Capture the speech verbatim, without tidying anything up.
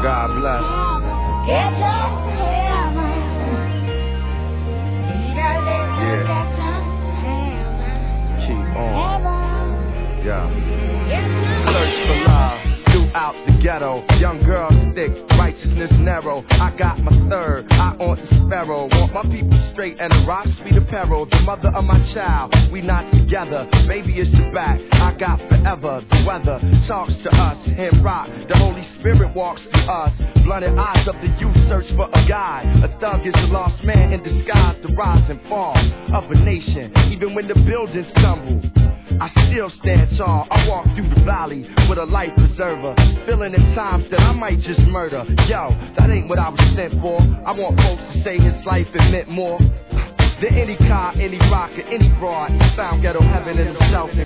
God bless. Yeah. Keep on. Yeah. Search for love throughout the ghetto. Young girl thick, righteousness narrow. I got my third, I on the sparrow. Want my people straight and the rocks be the peril. The mother of my child, we not together. Baby, it's your back, I got forever. The weather talks to us, him rock. The Holy Spirit walks through us. Blinded eyes of the youth search for a guide. A thug is a lost man in disguise. The rise and fall of a nation. Even when the buildings tumble, I still stand tall. I walk through the valley with a life preserver, feeling at times that I might just murder. Yo, that ain't what I was sent for. I want folks to say his life it meant more than any car, any rock, or any broad. He found ghetto heaven in himself.